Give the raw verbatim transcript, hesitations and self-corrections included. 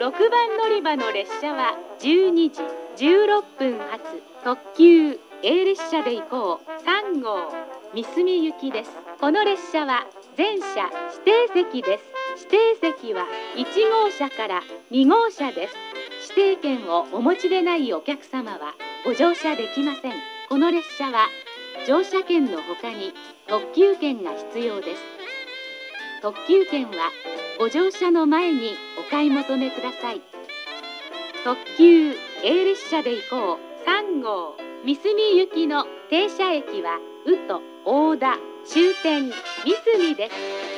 ろくばん乗り場の列車はじゅうにじじゅうろっぷん発特急 A 列車で行こうさんごう三角行きです。この列車は全車指定席です。指定席はいちごうしゃからにごうしゃです。指定券をお持ちでないお客様はご乗車できません。この列車は乗車券の他に特急券が必要です。特急券はご乗車の前にお買い求めください。特急 A 列車で行こうさんごう三角行きの停車駅は宇都、大田、終点、三角です。